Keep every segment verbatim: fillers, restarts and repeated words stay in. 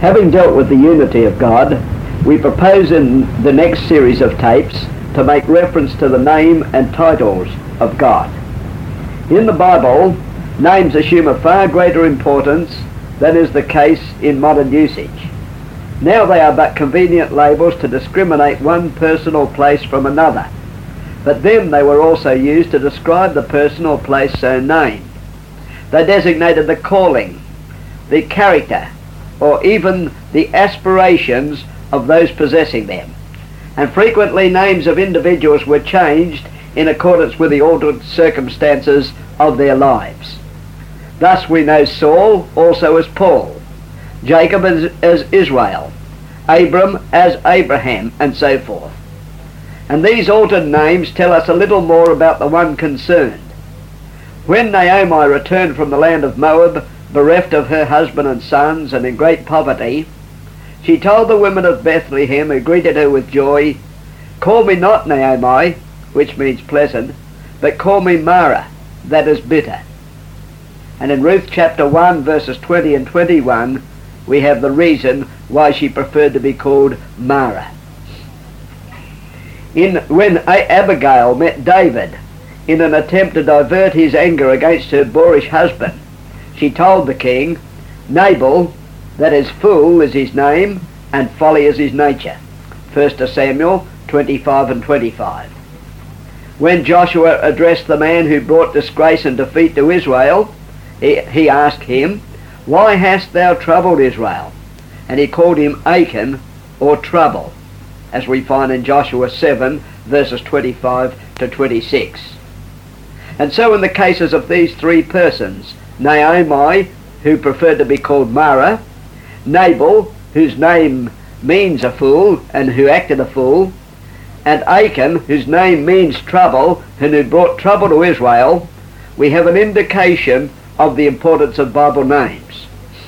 Having dealt with the unity of God, we propose in the next series of tapes to make reference to the name and titles of God. In the Bible, names assume a far greater importance than is the case in modern usage. Now they are but convenient labels to discriminate one person or place from another, but then they were also used to describe the person or place so named. They designated the calling, the character, or even the aspirations of those possessing them. And frequently names of individuals were changed in accordance with the altered circumstances of their lives. Thus we know Saul also as Paul, Jacob as, as Israel, Abram as Abraham, and so forth. And these altered names tell us a little more about the one concerned. When Naomi returned from the land of Moab, bereft of her husband and sons and in great poverty, she told the women of Bethlehem, who greeted her with joy, "Call me not Naomi," which means pleasant, "but call me Mara," that is bitter. And in Ruth chapter one verses twenty and twenty-one, we have the reason why she preferred to be called Mara. In, when Abigail met David in an attempt to divert his anger against her boorish husband, she told the king, "Nabal, that is fool, is his name, and folly is his nature." First Samuel twenty-five and twenty-five. When Joshua addressed the man who brought disgrace and defeat to Israel, he, he asked him, "Why hast thou troubled Israel?" And he called him Achan, or trouble, as we find in Joshua seven verses twenty-five to twenty-six. And so in the cases of these three persons, Naomi, who preferred to be called Mara, Nabal, whose name means a fool and who acted a fool, and Achan, whose name means trouble and who brought trouble to Israel, we have an indication of the importance of Bible names.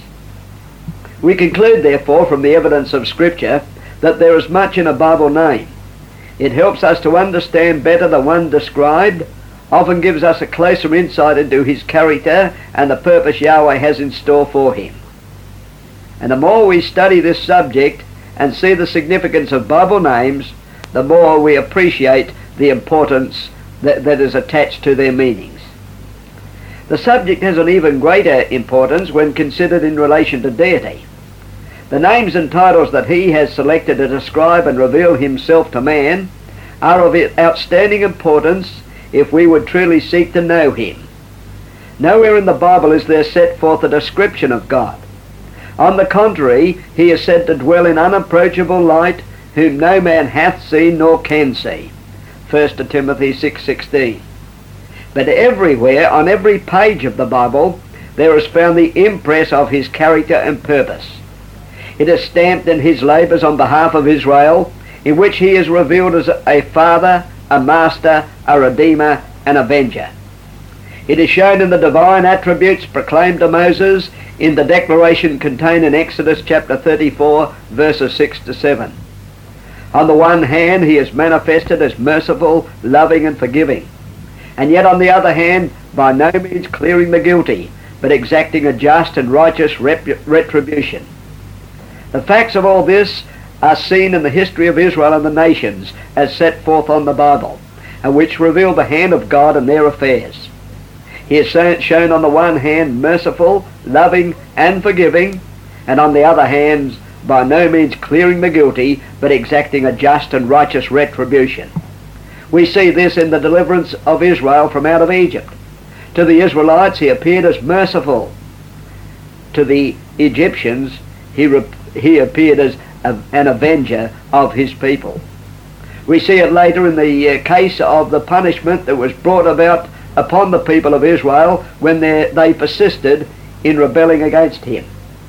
We conclude therefore from the evidence of Scripture that there is much in a Bible name. It helps us to understand better the one described, often gives us a closer insight into his character and the purpose Yahweh has in store for him. And the more we study this subject and see the significance of Bible names, the more we appreciate the importance that, that is attached to their meanings. The subject has an even greater importance when considered in relation to deity. The names and titles that he has selected to describe and reveal himself to man are of outstanding importance if we would truly seek to know him. Nowhere in the Bible is there set forth a description of God. On the contrary, he is said to dwell in unapproachable light, whom no man hath seen nor can see. First Timothy six sixteen. But everywhere, on every page of the Bible, there is found the impress of his character and purpose. It is stamped in his labours on behalf of Israel, in which he is revealed as a father, a master, a redeemer, an avenger. It is shown in the divine attributes proclaimed to Moses in the declaration contained in Exodus chapter thirty-four, verses six to seven. On the one hand, he is manifested as merciful, loving, and forgiving, and yet on the other hand, by no means clearing the guilty, but exacting a just and righteous rep- retribution. The facts of all this are seen in the history of Israel and the nations as set forth on the Bible, and which reveal the hand of God in their affairs. He is shown on the one hand merciful, loving, and forgiving, and on the other hand by no means clearing the guilty, but exacting a just and righteous retribution. We see this in the deliverance of Israel from out of Egypt. To the Israelites he appeared as merciful. To the Egyptians he, re- he appeared as a, an avenger of his people. We see it later in the uh, case of the punishment that was brought about upon the people of Israel when they persisted in rebelling against him.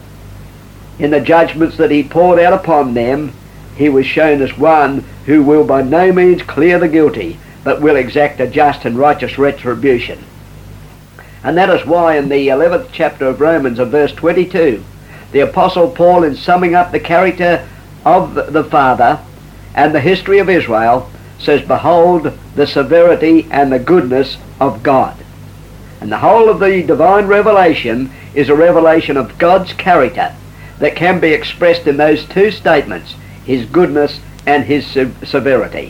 In the judgments that he poured out upon them, he was shown as one who will by no means clear the guilty, but will exact a just and righteous retribution. And that is why in the eleventh chapter of Romans, of verse twenty-two, the Apostle Paul, in summing up the character of the Father and the history of Israel, says, "Behold the severity and the goodness of God." And the whole of the divine revelation is a revelation of God's character, that can be expressed in those two statements, his goodness and his severity.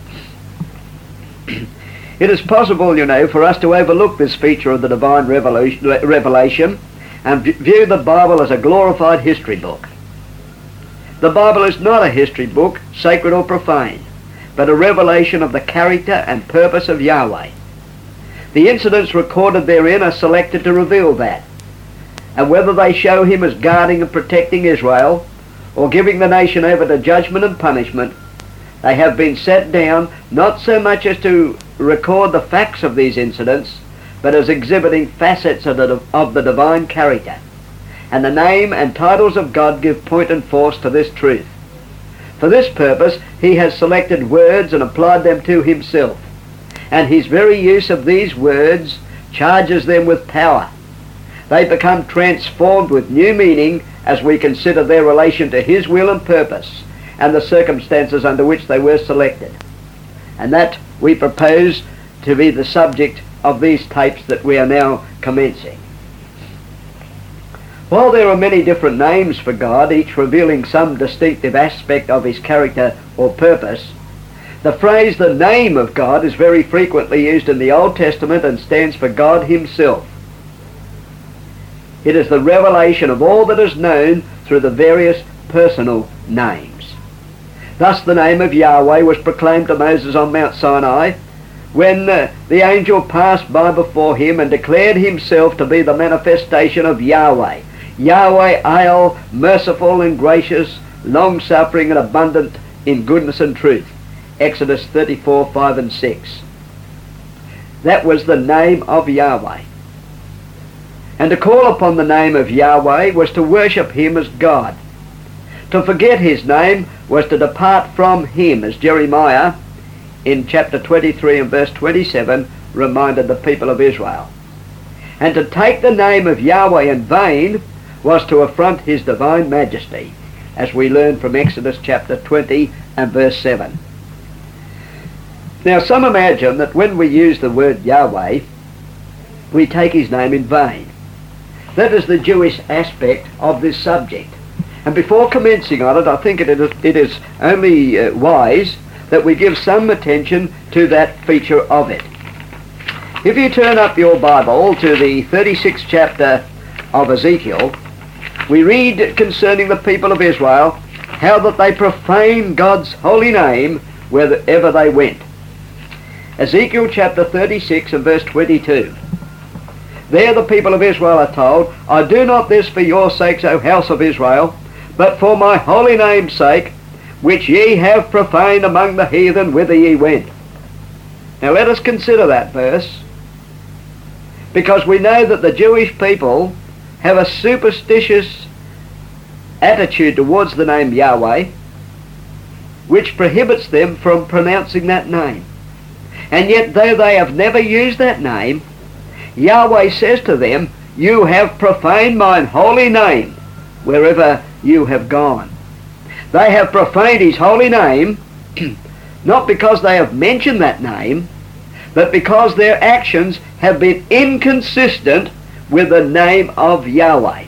It is possible, you know, for us to overlook this feature of the divine revelation and view the Bible as a glorified history book. The Bible is not a history book, sacred or profane, but a revelation of the character and purpose of Yahweh. The incidents recorded therein are selected to reveal that, and whether they show him as guarding and protecting Israel, or giving the nation over to judgment and punishment, they have been set down not so much as to record the facts of these incidents, but as exhibiting facets of the, of the divine character. And the name and titles of God give point and force to this truth. For this purpose he has selected words and applied them to himself, and his very use of these words charges them with power. They become transformed with new meaning as we consider their relation to his will and purpose and the circumstances under which they were selected. And that we propose to be the subject of these tapes that we are now commencing. While there are many different names for God, each revealing some distinctive aspect of his character or purpose, the phrase "the name of God" is very frequently used in the Old Testament and stands for God himself. It is the revelation of all that is known through the various personal names. Thus the name of Yahweh was proclaimed to Moses on Mount Sinai when uh, the angel passed by before him and declared himself to be the manifestation of Yahweh. Yahweh El, merciful and gracious, long-suffering and abundant in goodness and truth. Exodus thirty-four, five and six. That was the name of Yahweh. And to call upon the name of Yahweh was to worship him as God. To forget his name was to depart from him, as Jeremiah in chapter twenty-three and verse twenty-seven reminded the people of Israel. And to take the name of Yahweh in vain was to affront his divine majesty, as we learn from Exodus chapter twenty and verse seven. Now some imagine that when we use the word Yahweh, we take his name in vain. That is the Jewish aspect of this subject. And before commencing on it, I think it is, it is only uh, wise that we give some attention to that feature of it. If you turn up your Bible to the thirty-sixth chapter of Ezekiel, we read concerning the people of Israel how that they profane God's holy name wherever they went. Ezekiel chapter thirty-six and verse twenty-two. There the people of Israel are told, "I do not this for your sakes, O house of Israel, but for my holy name's sake, which ye have profaned among the heathen whither ye went." Now let us consider that verse, because we know that the Jewish people have a superstitious attitude towards the name Yahweh, which prohibits them from pronouncing that name. And yet, though they have never used that name, Yahweh says to them, "You have profaned mine holy name wherever you have gone." They have profaned his holy name, not because they have mentioned that name, but because their actions have been inconsistent with the name of Yahweh.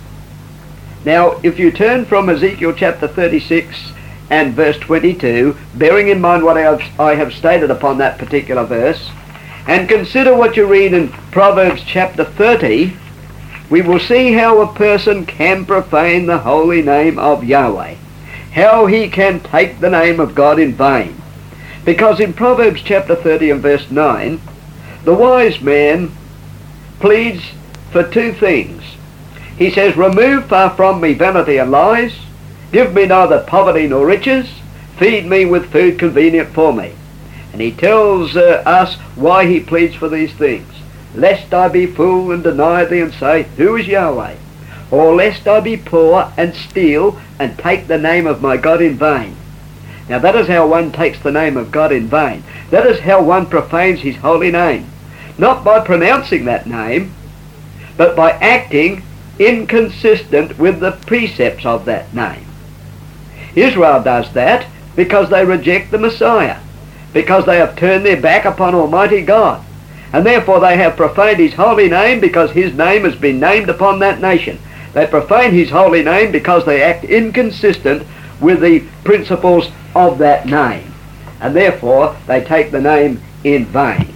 Now, if you turn from Ezekiel chapter thirty-six and verse twenty-two, bearing in mind what I have, I have stated upon that particular verse, and consider what you read in Proverbs chapter thirty, we will see how a person can profane the holy name of Yahweh, how he can take the name of God in vain. Because in Proverbs chapter thirty and verse nine, the wise man pleads for two things. He says, "Remove far from me vanity and lies, give me neither poverty nor riches, feed me with food convenient for me." And he tells uh, us why he pleads for these things. "Lest I be fool and deny thee and say, Who is Yahweh? Or lest I be poor and steal and take the name of my God in vain." Now that is how one takes the name of God in vain. That is how one profanes his holy name. Not by pronouncing that name, but by acting inconsistent with the precepts of that name. Israel does that because they reject the Messiah, because they have turned their back upon Almighty God, and therefore they have profaned his holy name because his name has been named upon that nation. They profane his holy name because they act inconsistent with the principles of that name, and therefore they take the name in vain.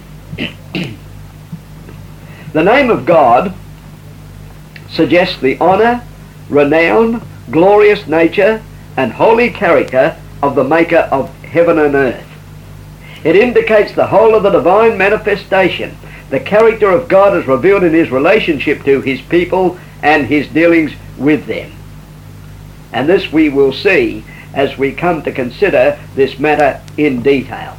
The name of God suggests the honour, renown, glorious nature and holy character of the maker of heaven and earth. It indicates the whole of the divine manifestation, the character of God as revealed in his relationship to his people and his dealings with them. And this we will see as we come to consider this matter in detail.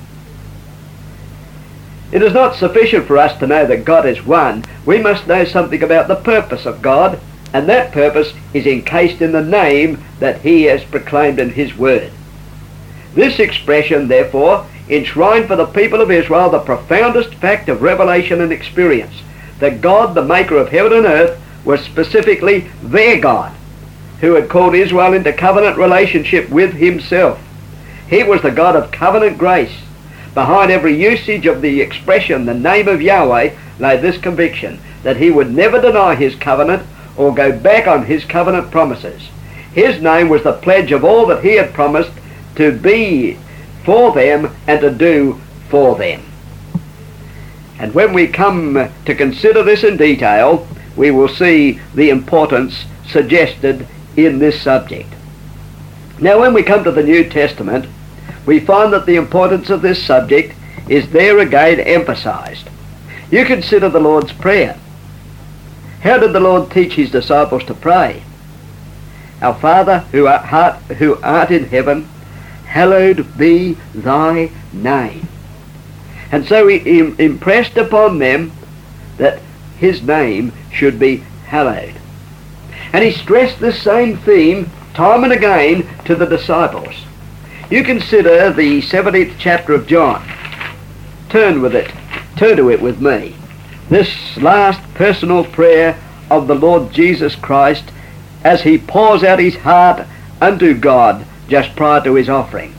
It is not sufficient for us to know that God is one. We must know something about the purpose of God, and that purpose is encased in the name that he has proclaimed in his word. This expression, therefore, enshrined for the people of Israel the profoundest fact of revelation and experience, that God, the maker of heaven and earth, was specifically their God, who had called Israel into covenant relationship with himself. He was the God of covenant grace. Behind every usage of the expression, the name of Yahweh, lay this conviction, that he would never deny his covenant or go back on his covenant promises. His name was the pledge of all that he had promised to be for them and to do for them. And when we come to consider this in detail, we will see the importance suggested in this subject. Now, when we come to the New Testament, we find that the importance of this subject is there again emphasized. You consider the Lord's Prayer. How did the Lord teach his disciples to pray? Our Father who art, who art in heaven, hallowed be thy name. And so he impressed upon them that his name should be hallowed. And he stressed this same theme time and again to the disciples. You consider the seventeenth chapter of John. Turn with it, turn to it with me. This last personal prayer of the Lord Jesus Christ as he pours out his heart unto God just prior to his offering.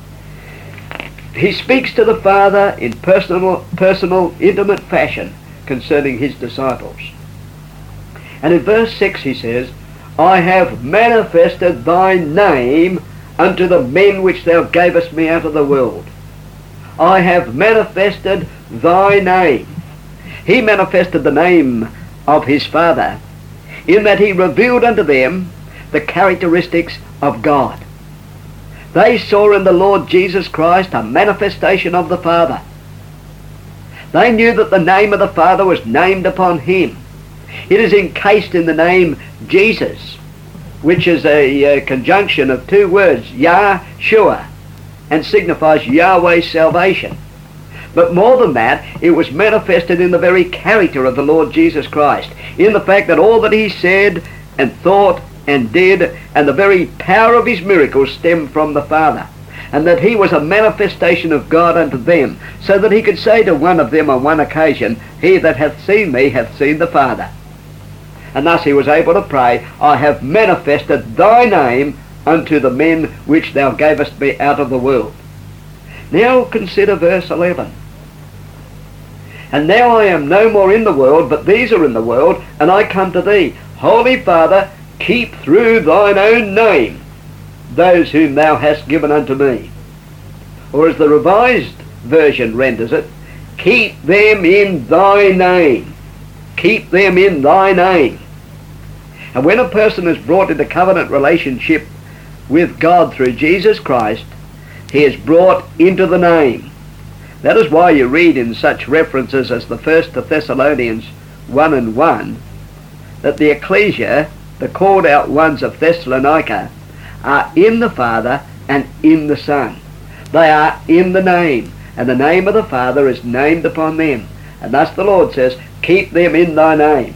He speaks to the Father in personal, personal, intimate fashion concerning his disciples. And in verse six he says, I have manifested thy name unto the men which thou gavest me out of the world. I have manifested thy name. He manifested the name of his Father in that he revealed unto them the characteristics of God. They saw in the Lord Jesus Christ a manifestation of the Father. They knew that the name of the Father was named upon him. It is encased in the name Jesus, which is a, a conjunction of two words, Yahshua, and signifies Yahweh's salvation. But more than that, it was manifested in the very character of the Lord Jesus Christ, in the fact that all that he said and thought and did, and the very power of his miracles stemmed from the Father, and that he was a manifestation of God unto them, so that he could say to one of them on one occasion, he that hath seen me hath seen the Father. And thus he was able to pray, I have manifested thy name unto the men which thou gavest me out of the world. Now consider verse eleven. And now I am no more in the world, but these are in the world, and I come to thee. Holy Father, keep through thine own name those whom thou hast given unto me. Or as the Revised Version renders it, keep them in thy name. Keep them in thy name. And when a person is brought into covenant relationship with God through Jesus Christ, he is brought into the name. That is why you read in such references as the First Thessalonians one and one, that the ecclesia, the called out ones of Thessalonica, are in the Father and in the Son. They are in the name, and the name of the Father is named upon them. And thus the Lord says, keep them in thy name.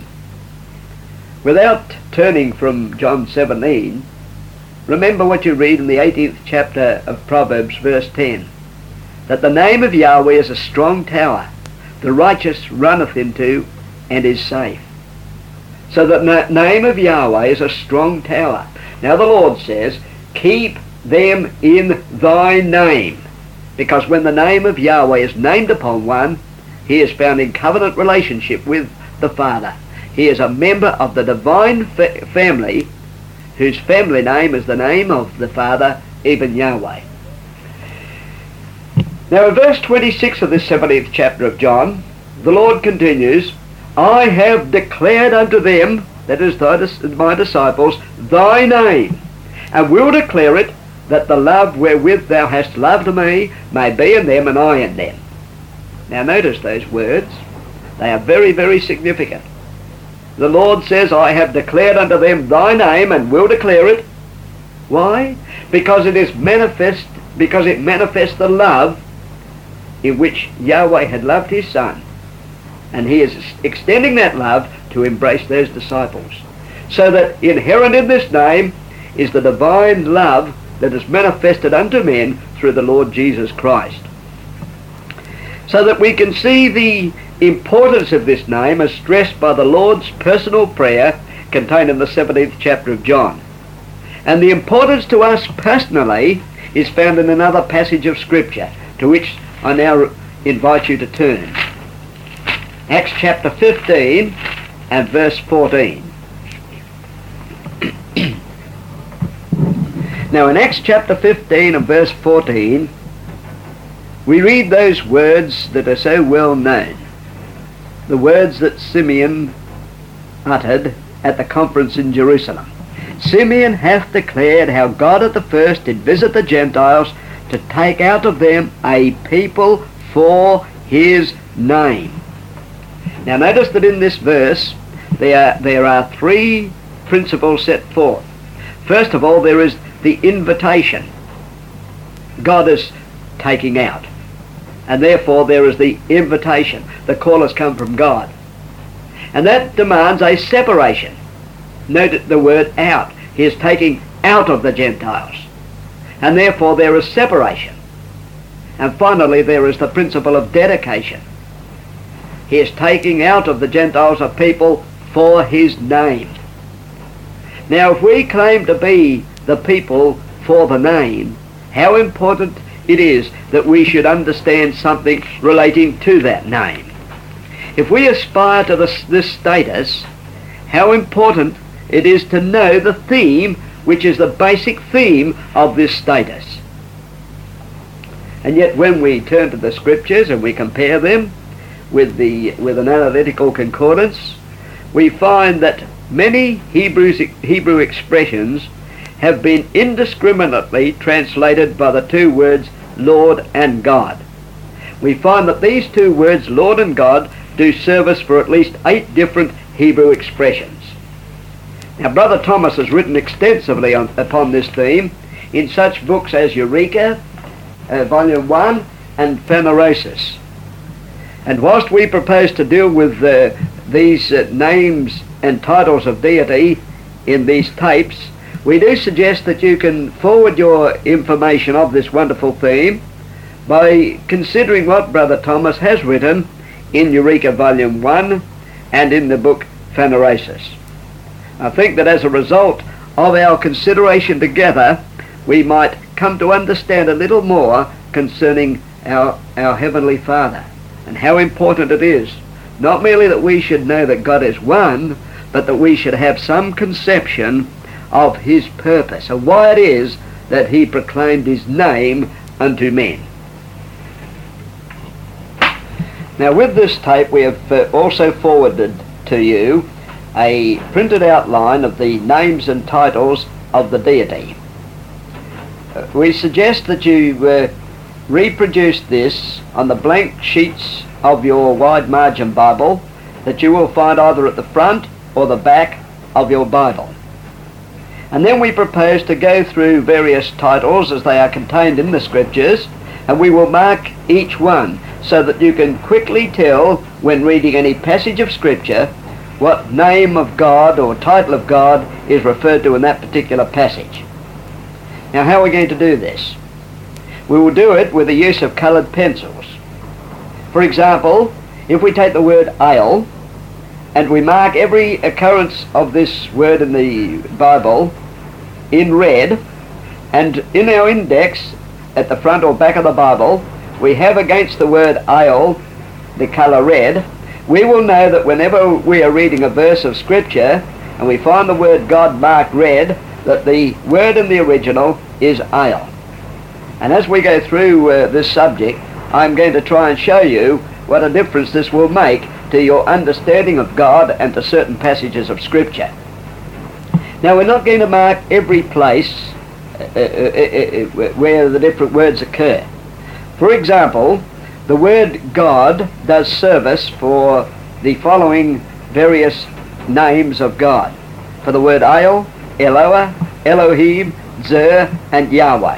Without turning from John seventeen, remember what you read in the eighteenth chapter of Proverbs, verse ten, that the name of Yahweh is a strong tower, the righteous runneth into and is safe. So the na- name of Yahweh is a strong tower. Now the Lord says, keep them in thy name, because when the name of Yahweh is named upon one, he is found in covenant relationship with the Father. He is a member of the divine fa- family, whose family name is the name of the Father, even Yahweh. Now in verse twenty-six of this seventeenth chapter of John, the Lord continues, I have declared unto them, that is thy, my disciples, thy name, and will declare it, that the love wherewith thou hast loved me may be in them and I in them. Now notice those words. They are very, very significant. The Lord says, I have declared unto them thy name and will declare it. Why? Because it is manifest, because it manifests the love in which Yahweh had loved his Son. And he is extending that love to embrace those disciples. So that inherent in this name is the divine love that is manifested unto men through the Lord Jesus Christ. So that we can see the importance of this name as stressed by the Lord's personal prayer contained in the seventeenth chapter of John. And the importance to us personally is found in another passage of Scripture, to which I now invite you to turn. Acts chapter fifteen and verse fourteen. Now in Acts chapter fifteen and verse fourteen, we read those words that are so well known. The words that Simeon uttered at the conference in Jerusalem. Simeon hath declared how God at the first did visit the Gentiles to take out of them a people for his name. Now notice that in this verse there, there are three principles set forth. First of all, there is the invitation. God is taking out. And therefore there is the invitation. The call has come from God. And that demands a separation. Note the word out. He is taking out of the Gentiles. And therefore there is separation. And finally there is the principle of dedication. He is taking out of the Gentiles a people for his name. Now if we claim to be the people for the name, how important it is that we should understand something relating to that name. If we aspire to this, this status, how important it is to know the theme, which is the basic theme of this status. And yet when we turn to the Scriptures and we compare them with, the, with an analytical concordance, we find that many Hebrews, Hebrew expressions have been indiscriminately translated by the two words Lord and God. We find that these two words, Lord and God, do service for at least eight different Hebrew expressions. Now Brother Thomas has written extensively on, upon this theme in such books as Eureka, uh, Volume one, and Phanerosis. And whilst we propose to deal with uh, these uh, names and titles of deity in these tapes, we do suggest that you can forward your information of this wonderful theme by considering what Brother Thomas has written in Eureka Volume one and in the book Phanerosis. I think that as a result of our consideration together, we might come to understand a little more concerning our, our Heavenly Father and how important it is, not merely that we should know that God is one, but that we should have some conception of his purpose, and why it is that he proclaimed his name unto men. Now with this tape we have uh, also forwarded to you a printed outline of the names and titles of the deity. Uh, we suggest that you uh, reproduce this on the blank sheets of your wide margin Bible that you will find either at the front or the back of your Bible. And then we propose to go through various titles as they are contained in the Scriptures, and we will mark each one so that you can quickly tell when reading any passage of Scripture what name of God or title of God is referred to in that particular passage. Now how are we going to do this? We will do it with the use of coloured pencils. For example, if we take the word ale and we mark every occurrence of this word in the Bible in red, and in our index at the front or back of the Bible we have against the word ale the colour red, we will know that whenever we are reading a verse of Scripture and we find the word God marked red, that the word in the original is El. And as we go through uh, this subject, I'm going to try and show you what a difference this will make to your understanding of God and to certain passages of Scripture. Now, we're not going to mark every place uh, uh, uh, uh, where the different words occur. For example, the word God does service for the following various names of God. For the word El, Eloah, Elohim, Zer, and Yahweh.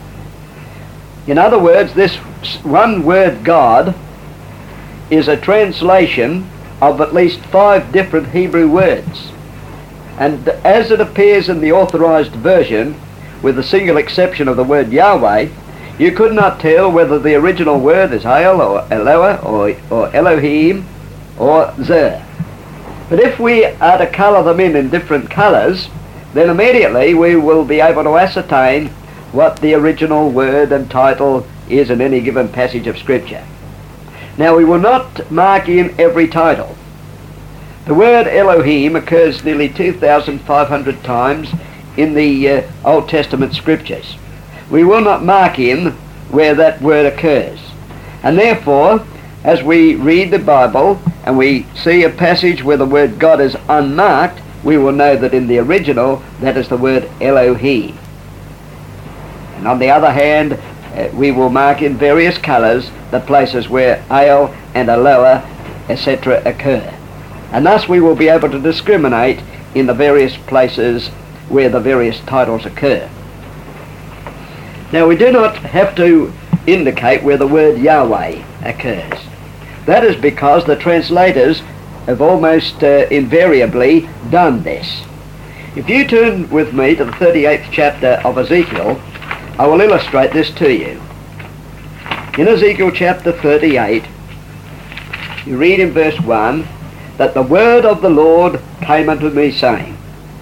In other words, this one word God is a translation of at least five different Hebrew words. And as it appears in the authorized version, with the single exception of the word Yahweh, you could not tell whether the original word is El or Eloah or, or Elohim or Zer. But if we are to colour them in in different colours, then immediately we will be able to ascertain what the original word and title is in any given passage of Scripture. Now, we will not mark in every title. The word Elohim occurs nearly two thousand five hundred times in the uh, Old Testament Scriptures. We will not mark in where that word occurs. And therefore, as we read the Bible and we see a passage where the word God is unmarked, we will know that in the original that is the word Elohim. And on the other hand, uh, we will mark in various colours the places where El and Eloah, et cetera occur. And thus we will be able to discriminate in the various places where the various titles occur. Now, we do not have to indicate where the word Yahweh occurs. That is because the translators have almost uh, invariably done this. If you turn with me to the thirty-eighth chapter of Ezekiel, I will illustrate this to you. In Ezekiel chapter thirty-eight, you read in verse one, that the word of the Lord came unto me, saying.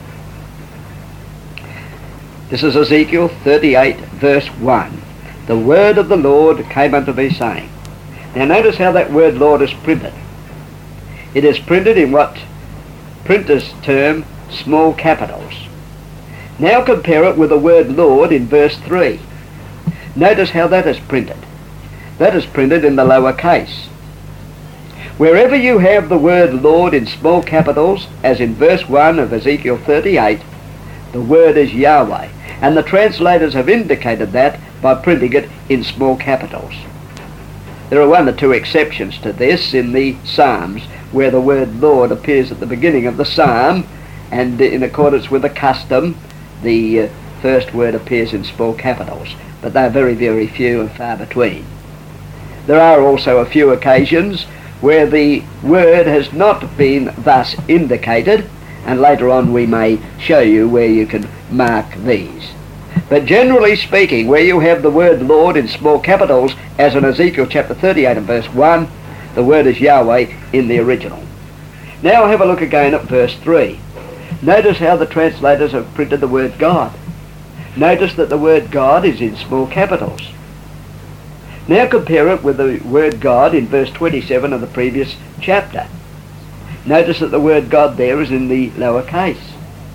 This is Ezekiel thirty-eight, verse one. The word of the Lord came unto me, saying. Now notice how that word Lord is printed. It is printed in what printers term small capitals. Now compare it with the word Lord in verse three. Notice how that is printed. That is printed in the lower case. Wherever you have the word Lord in small capitals, as in verse one of Ezekiel thirty-eight, the word is Yahweh, and the translators have indicated that by printing it in small capitals. There are one or two exceptions to this in the Psalms, where the word Lord appears at the beginning of the psalm, and in accordance with the custom, the uh, first word appears in small capitals, but they are very, very few and far between. There are also a few occasions where the word has not been thus indicated, and later on we may show you where you can mark these. But generally speaking, where you have the word Lord in small capitals, as in Ezekiel chapter thirty-eight and verse one, the word is Yahweh in the original. Now have a look again at verse three. Notice how the translators have printed the word God. Notice that the word God is in small capitals. Now compare it with the word God in verse twenty-seven of the previous chapter. Notice that the word God there is in the lower case.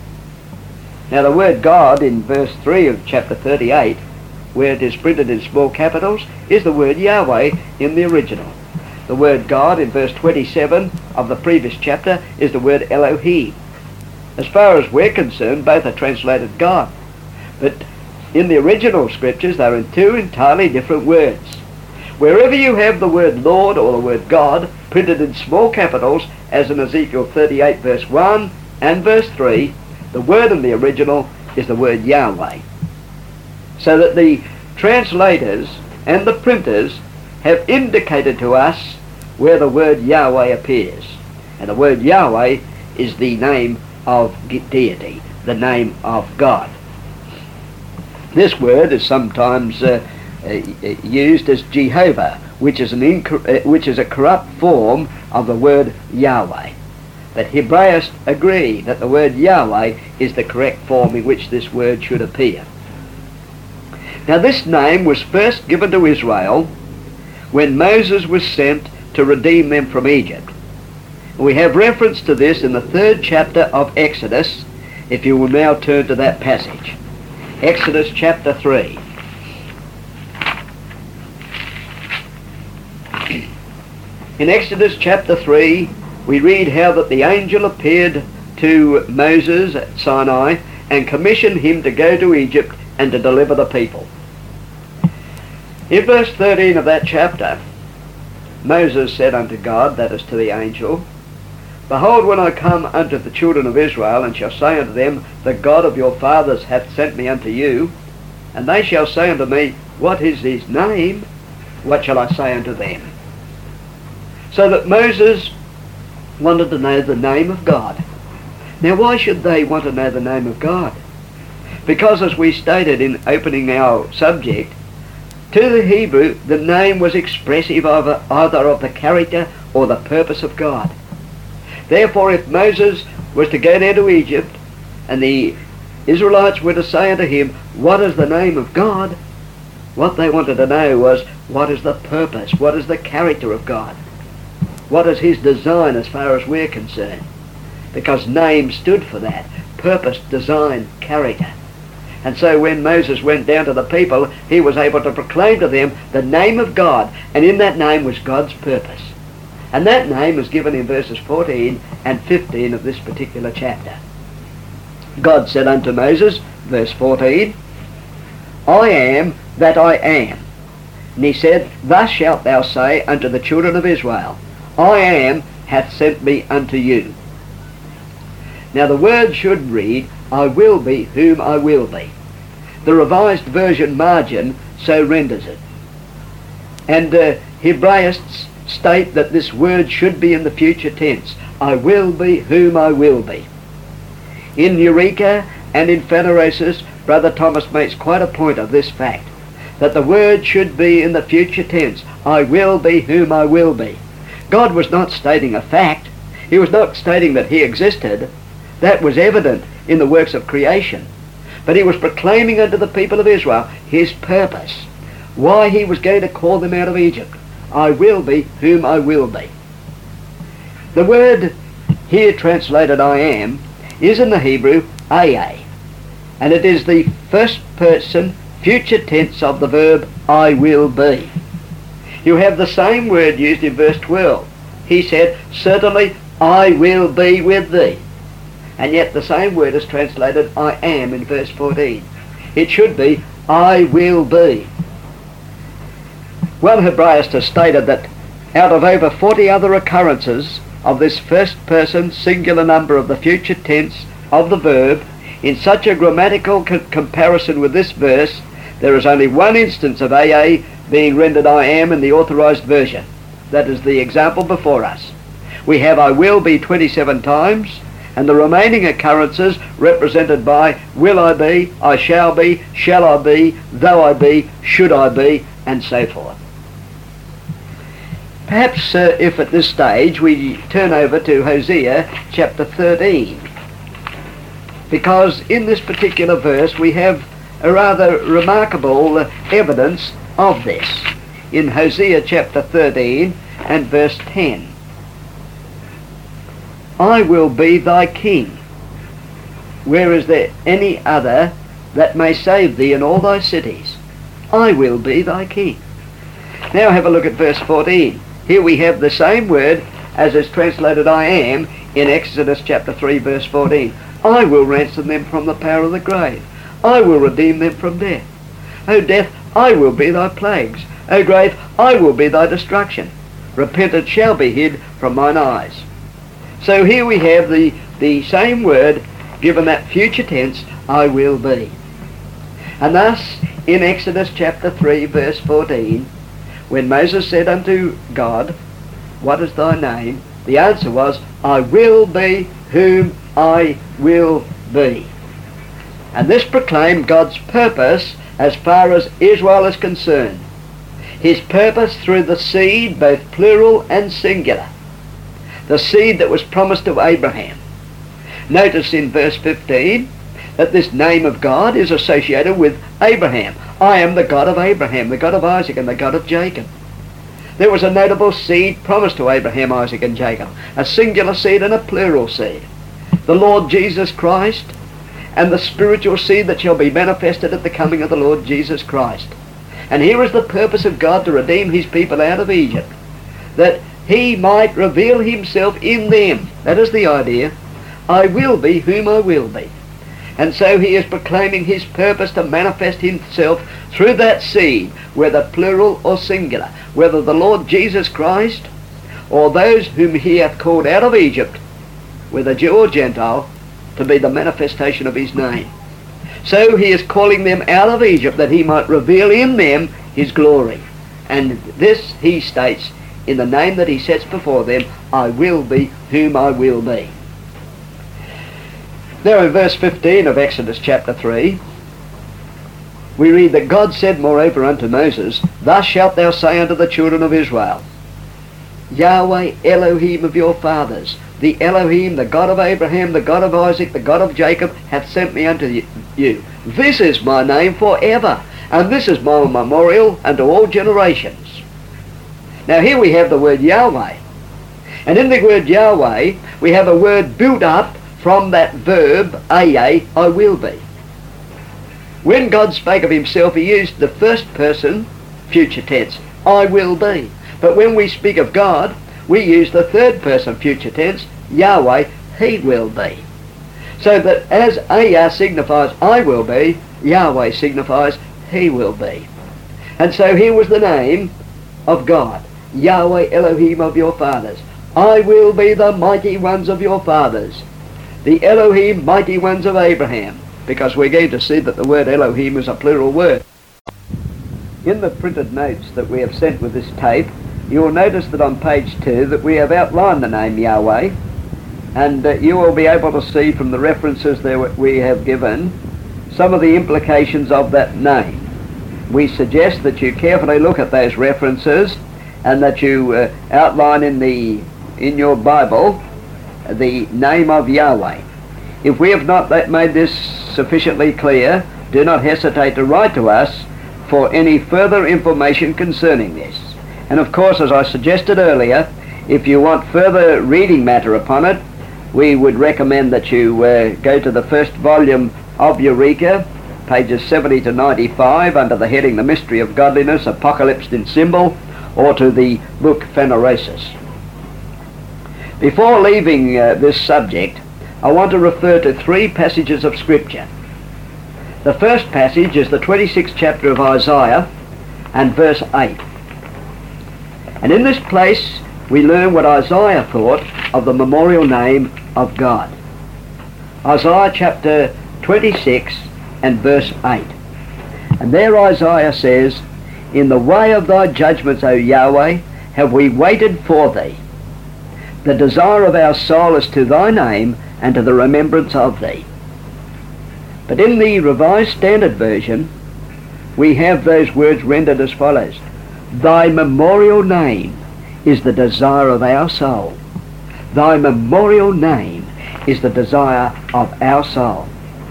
Now the word God in verse three of chapter thirty-eight, where it is printed in small capitals, is the word Yahweh in the original. The word God in verse twenty-seven of the previous chapter is the word Elohim. As far as we're concerned, both are translated God. But in the original scriptures, they're in two entirely different words. Wherever you have the word Lord or the word God printed in small capitals, as in Ezekiel thirty-eight verse one and verse three, the word in the original is the word Yahweh. So that the translators and the printers have indicated to us where the word Yahweh appears. And the word Yahweh is the name of deity, the name of God. This word is sometimes uh, uh, used as Jehovah, which is, an inc- uh, which is a corrupt form of the word Yahweh. But Hebraists agree that the word Yahweh is the correct form in which this word should appear. Now this name was first given to Israel when Moses was sent to redeem them from Egypt. We have reference to this in the third chapter of Exodus, if you will now turn to that passage. Exodus chapter three. In Exodus chapter three, we read how that the angel appeared to Moses at Sinai and commissioned him to go to Egypt and to deliver the people. In verse thirteen of that chapter, Moses said unto God, that is to the angel, Behold, when I come unto the children of Israel, and shall say unto them, The God of your fathers hath sent me unto you, and they shall say unto me, What is his name? What shall I say unto them? So that Moses wanted to know the name of God. Now why should they want to know the name of God? Because, as we stated in opening our subject, to the Hebrew the name was expressive of either of the character or the purpose of God. Therefore, if Moses was to go down to Egypt and the Israelites were to say unto him, What is the name of God? What they wanted to know was, what is the purpose? What is the character of God? What is his design as far as we're concerned? Because name stood for that. Purpose, design, character. And so when Moses went down to the people, he was able to proclaim to them the name of God, and in that name was God's purpose. And that name is given in verses fourteen and fifteen of this particular chapter. God said unto Moses, verse fourteen, I am that I am. And he said, Thus shalt thou say unto the children of Israel, I am hath sent me unto you. Now the word should read, I will be whom I will be. The Revised Version margin so renders it. And uh, Hebraists state that this word should be in the future tense. I will be whom I will be. In Eureka and in Phanerosis, Brother Thomas makes quite a point of this fact, that the word should be in the future tense. I will be whom I will be. God was not stating a fact. He was not stating that he existed. That was evident in the works of creation. But he was proclaiming unto the people of Israel his purpose, why he was going to call them out of Egypt. I will be whom I will be. The word here translated I am is in the Hebrew aya, and it is the first person future tense of the verb I will be. You have the same word used in verse twelve. He said, Certainly I will be with thee. And yet the same word is translated I am in verse fourteen. It should be I will be. One Hebraist has stated that out of over forty other occurrences of this first person singular number of the future tense of the verb, in such a grammatical co- comparison with this verse, there is only one instance of aa being rendered I am in the authorized version. That is the example before us. We have I will be twenty-seven times, and the remaining occurrences represented by will I be, I shall be, shall I be, though I be, should I be, and so forth. Perhaps uh, if at this stage we turn over to Hosea chapter thirteen, because in this particular verse we have a rather remarkable uh, evidence of this. In Hosea chapter thirteen and verse ten. I will be thy king. Where is there any other that may save thee in all thy cities? I will be thy king. Now have a look at verse fourteen. Here we have the same word as is translated I am in Exodus chapter three verse fourteen. I will ransom them from the power of the grave. I will redeem them from death. O death, I will be thy plagues. O grave, I will be thy destruction. Repentance shall be hid from mine eyes. So here we have the, the same word given that future tense, I will be. And thus, in Exodus chapter three, verse fourteen, when Moses said unto God, What is thy name? The answer was, I will be whom I will be. And this proclaimed God's purpose as far as Israel is concerned. His purpose through the seed, both plural and singular. The seed that was promised to Abraham. Notice in verse fifteen that this name of God is associated with Abraham. I am the God of Abraham, the God of Isaac, and the God of Jacob. There was a notable seed promised to Abraham, Isaac and Jacob. A singular seed and a plural seed. The Lord Jesus Christ and the spiritual seed that shall be manifested at the coming of the Lord Jesus Christ. And here is the purpose of God to redeem his people out of Egypt, that he might reveal himself in them. That is the idea. I will be whom I will be. And so he is proclaiming his purpose to manifest himself through that seed, whether plural or singular, whether the Lord Jesus Christ or those whom he hath called out of Egypt, whether Jew or Gentile, to be the manifestation of his name. So he is calling them out of Egypt that he might reveal in them his glory. And this he states in the name that he sets before them, I will be whom I will be. Now in verse fifteen of Exodus chapter three, we read that God said moreover unto Moses, Thus shalt thou say unto the children of Israel, Yahweh Elohim of your fathers, the Elohim, the God of Abraham, the God of Isaac, the God of Jacob, hath sent me unto you. This is my name forever, and this is my memorial unto all generations. Now here we have the word Yahweh. And in the word Yahweh, we have a word built up from that verb, aye, I will be. When God spake of himself, he used the first person, future tense, I will be. But when we speak of God, we use the third person, future tense, Yahweh, he will be. So that as Ayah signifies I will be, Yahweh signifies he will be. And so here was the name of God, Yahweh Elohim of your fathers. I will be the mighty ones of your fathers, the Elohim mighty ones of Abraham, because we're going to see that the word Elohim is a plural word. In the printed notes that we have sent with this tape, you will notice that on page two that we have outlined the name Yahweh, and uh, you will be able to see from the references there we have given some of the implications of that name. We suggest that you carefully look at those references and that you uh, outline in the in your Bible the name of Yahweh. If we have not made this sufficiently clear, do not hesitate to write to us for any further information concerning this. And of course, as I suggested earlier, if you want further reading matter upon it, we would recommend that you uh, go to the first volume of Eureka, pages seventy to ninety-five, under the heading The Mystery of Godliness, Apocalypse in Symbol, or to the book Phaneresis. Before leaving uh, this subject, I want to refer to three passages of Scripture. The first passage is the twenty-sixth chapter of Isaiah and verse eight. And in this place we learn what Isaiah thought of the memorial name of God. Isaiah chapter twenty-six and verse eight. And there Isaiah says, In the way of thy judgments, O Yahweh, have we waited for thee. The desire of our soul is to thy name and to the remembrance of thee. But in the Revised Standard Version, we have those words rendered as follows. Thy memorial name is the desire of our soul. Thy memorial name is the desire of our soul.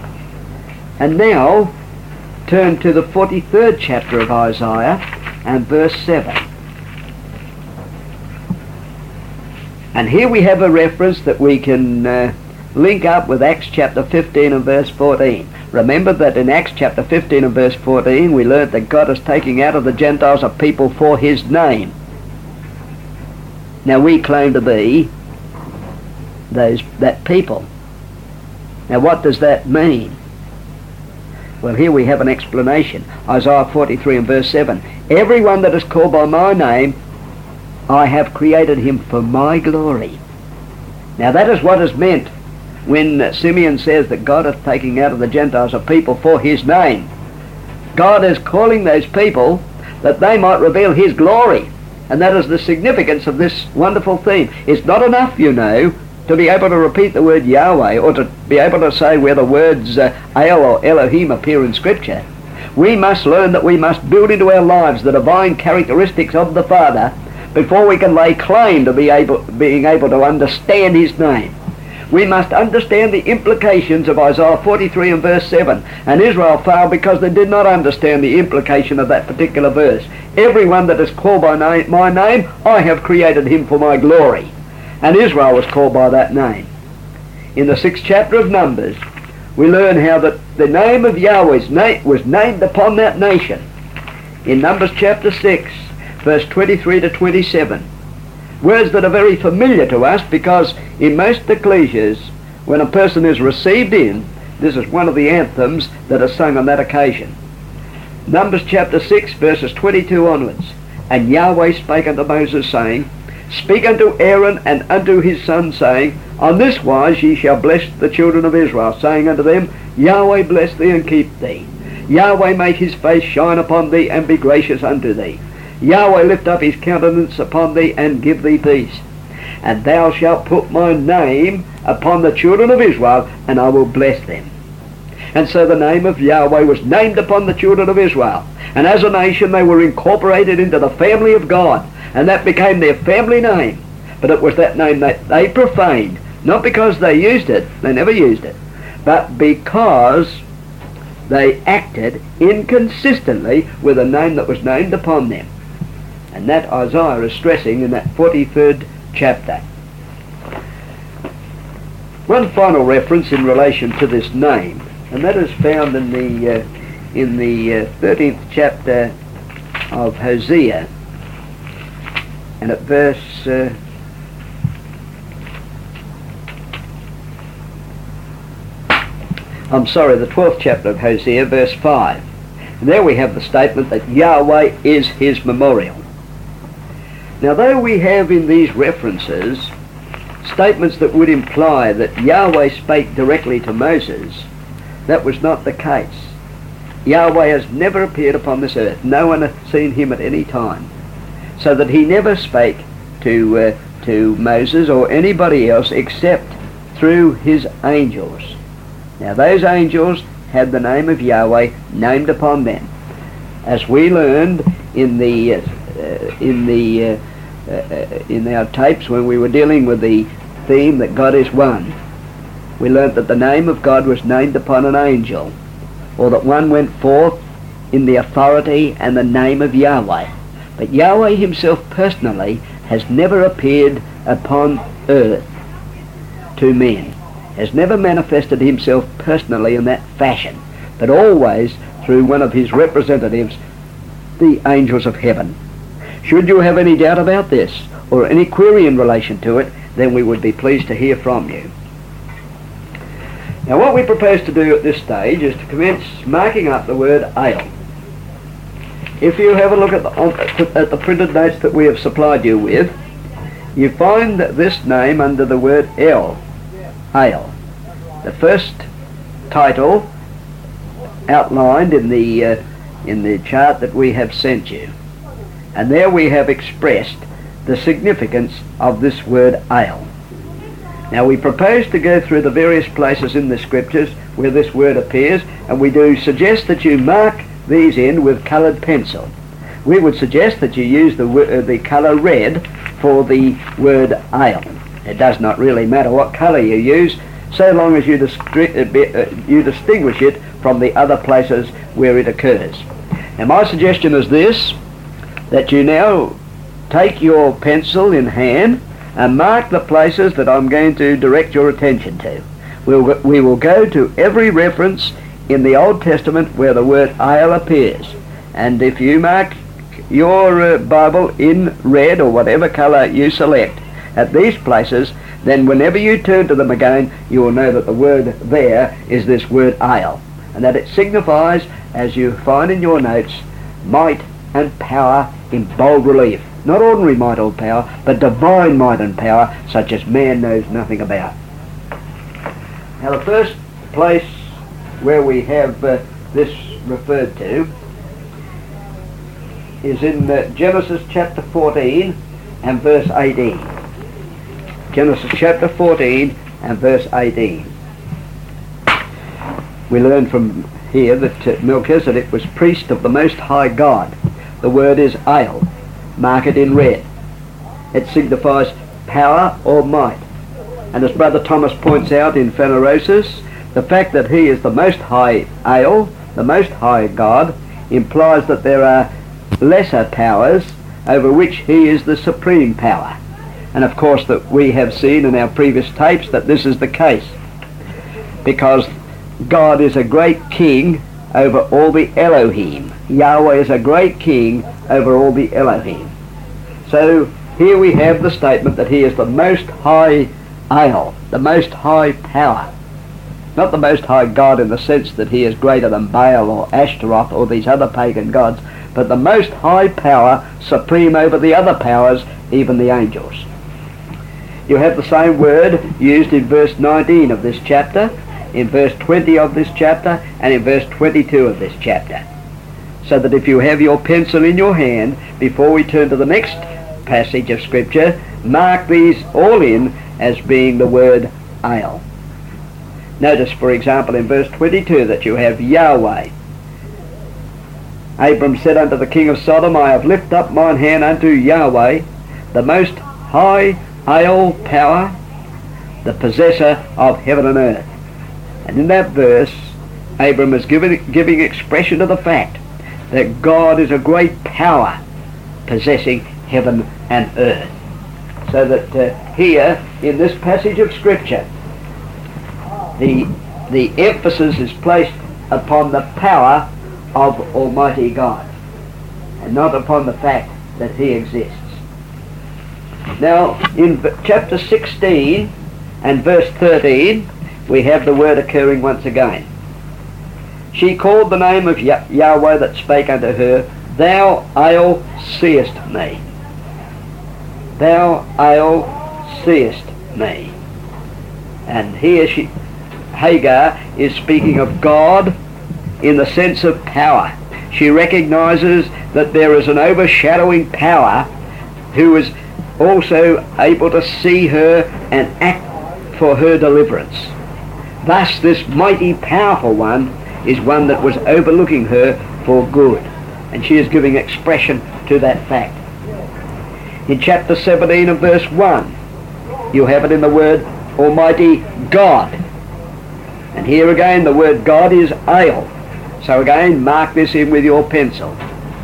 And now, turn to the forty-third chapter of Isaiah and verse seven. And here we have a reference that we can uh, link up with Acts chapter fifteen and verse fourteen. Remember that in Acts chapter fifteen and verse fourteen we learned that God is taking out of the Gentiles a people for his name. Now we claim to be those that people. Now what does that mean? Well, here we have an explanation. Isaiah forty-three and verse seven. Everyone that is called by my name, I have created him for my glory. Now that is what is meant when Simeon says that God is taking out of the Gentiles a people for his name. God is calling those people that they might reveal his glory. And that is the significance of this wonderful theme. It's not enough, you know, to be able to repeat the word Yahweh or to be able to say where the words uh, El or Elohim appear in Scripture. We must learn that we must build into our lives the divine characteristics of the Father before we can lay claim to be able, being able to understand his name. We must understand the implications of Isaiah forty-three and verse seven. And Israel failed because they did not understand the implication of that particular verse. Everyone that is called by name, my name, I have created him for my glory. And Israel was called by that name. In the sixth chapter of Numbers, we learn how that the name of Yahweh was named upon that nation. In Numbers chapter six, verse twenty-three to twenty-seven. Words that are very familiar to us, because in most ecclesias, when a person is received in, this is one of the anthems that are sung on that occasion. Numbers chapter six, verses twenty-two onwards. And Yahweh spake unto Moses, saying, Speak unto Aaron and unto his sons, saying, On this wise ye shall bless the children of Israel, saying unto them, Yahweh bless thee and keep thee. Yahweh make his face shine upon thee and be gracious unto thee. Yahweh lift up his countenance upon thee and give thee peace. And thou shalt put my name upon the children of Israel, and I will bless them. And so the name of Yahweh was named upon the children of Israel. And as a nation they were incorporated into the family of God. And that became their family name. But it was that name that they profaned. Not because they used it, they never used it, but because they acted inconsistently with a name that was named upon them. And that Isaiah is stressing in that forty-third chapter. One final reference in relation to this name, and that is found in the uh, in the uh, thirteenth chapter of Hosea, and at verse uh, I'm sorry, the twelfth chapter of Hosea, verse five. And there we have the statement that Yahweh is his memorial. Now, though we have in these references statements that would imply that Yahweh spake directly to Moses, that was not the case. Yahweh has never appeared upon this earth. No one hath seen him at any time. So that he never spake to, uh, to Moses or anybody else except through his angels. Now, those angels had the name of Yahweh named upon them. As we learned in the, uh, in the uh, Uh, in our tapes when we were dealing with the theme that God is one, we learnt that the name of God was named upon an angel, or that one went forth in the authority and the name of Yahweh. But Yahweh himself personally has never appeared upon earth to men, has never manifested himself personally in that fashion, but always through one of his representatives, the angels of heaven. Should you have any doubt about this, or any query in relation to it, then we would be pleased to hear from you. Now, what we propose to do at this stage is to commence marking up the word ale. If you have a look at the, at the printed notes that we have supplied you with, you find this name under the word el, ale. The first title outlined in the, uh, in the chart that we have sent you. And there we have expressed the significance of this word ale. Now, we propose to go through the various places in the scriptures where this word appears, and we do suggest that you mark these in with coloured pencil. We would suggest that you use the, uh, the colour red for the word ale. It does not really matter what colour you use, so long as you, distri- uh, you distinguish it from the other places where it occurs. Now, my suggestion is this, that you now take your pencil in hand and mark the places that I'm going to direct your attention to. We'll, we will go to every reference in the Old Testament where the word ale appears. And if you mark your uh, Bible in red or whatever colour you select at these places, then whenever you turn to them again, you will know that the word there is this word ale, and that it signifies, as you find in your notes, might and power in bold relief. Not ordinary might or power, but divine might and power, such as man knows nothing about. Now, the first place where we have uh, this referred to is in uh, Genesis chapter fourteen and verse eighteen. Genesis chapter fourteen and verse eighteen. We learn from here that uh, Melchizedek was priest of the Most High God. The word is ale. Mark it in red. It signifies power or might. And as Brother Thomas points out in Phanerosis, the fact that he is the Most High El, the Most High God, implies that there are lesser powers over which he is the supreme power. And of course that we have seen in our previous tapes that this is the case, because God is a great king over all the Elohim. Yahweh is a great king over all the Elohim. So here we have the statement that he is the Most High El, the Most High Power. Not the Most High God in the sense that he is greater than Baal or Ashtaroth or these other pagan gods, but the Most High Power, supreme over the other powers, even the angels. You have the same word used in verse nineteen of this chapter, in verse twenty of this chapter, and in verse twenty-two of this chapter. So that if you have your pencil in your hand, before we turn to the next passage of Scripture, mark these all in as being the word El. Notice, for example, in verse twenty-two that you have Yahweh. Abram said unto the king of Sodom, I have lifted up mine hand unto Yahweh, the Most High El Power, the possessor of heaven and earth. And in that verse, Abram is giving, giving expression to the fact that God is a great power possessing heaven and earth. So that uh, here, in this passage of Scripture, the, the emphasis is placed upon the power of Almighty God, and not upon the fact that he exists. Now, in chapter sixteen and verse thirteen, we have the word occurring once again. She called the name of Yah- Yahweh that spake unto her, Thou, El, seest me. Thou, El, seest me. And here she, Hagar is speaking of God in the sense of power. She recognizes that there is an overshadowing power who is also able to see her and act for her deliverance. Thus this mighty powerful one is one that was overlooking her for good, and she is giving expression to that fact. In chapter seventeen and verse one, you have it in the word Almighty God, and here again the word God is El. So again, mark this in with your pencil.